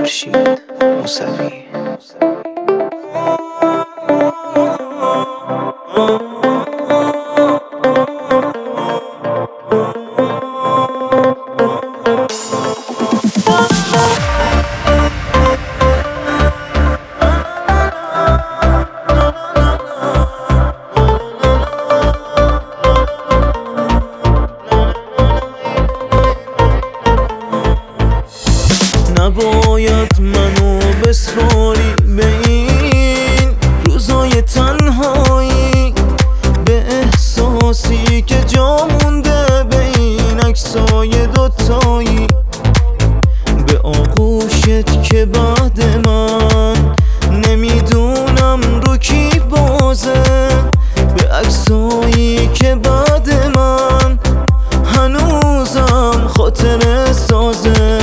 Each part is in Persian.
خورشید موسوی. نباید منو بسپاری به این روزای تنهایی، به احساسی که جا مونده به این عکسای دوتایی، به آغوشت که بعد من نمیدونم رو کی بازه، به عکسایی که بعد من هنوزم خاطره سازه،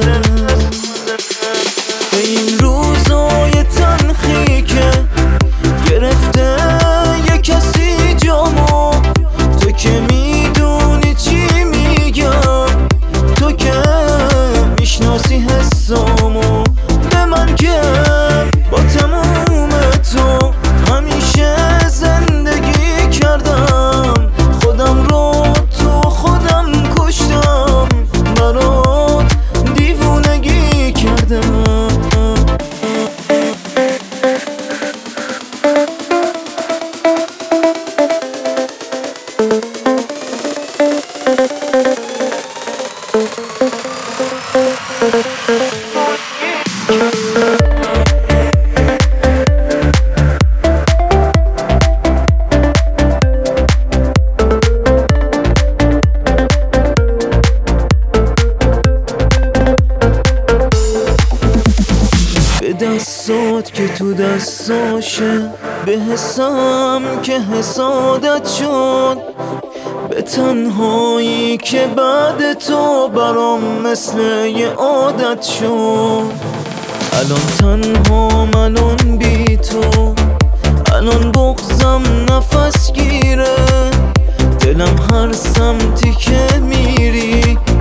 به این روزای تلخی که گرفته یه کسی جامو، تو که میدونی چی میگم، تو که میشناسی حسامو، به من که با تموم تو همیشه زندگی کردم، خودم رو تو خودم کشتم، برات دیوونگی کردم. به دستات که تو دستاشه، به حسم که حسادت شد، به تنهایی که بعد تو برام مثل یه عادت شد. الان تنها الان بی تو، الان بغضم نفس گیره، دلم هر سمتی که میری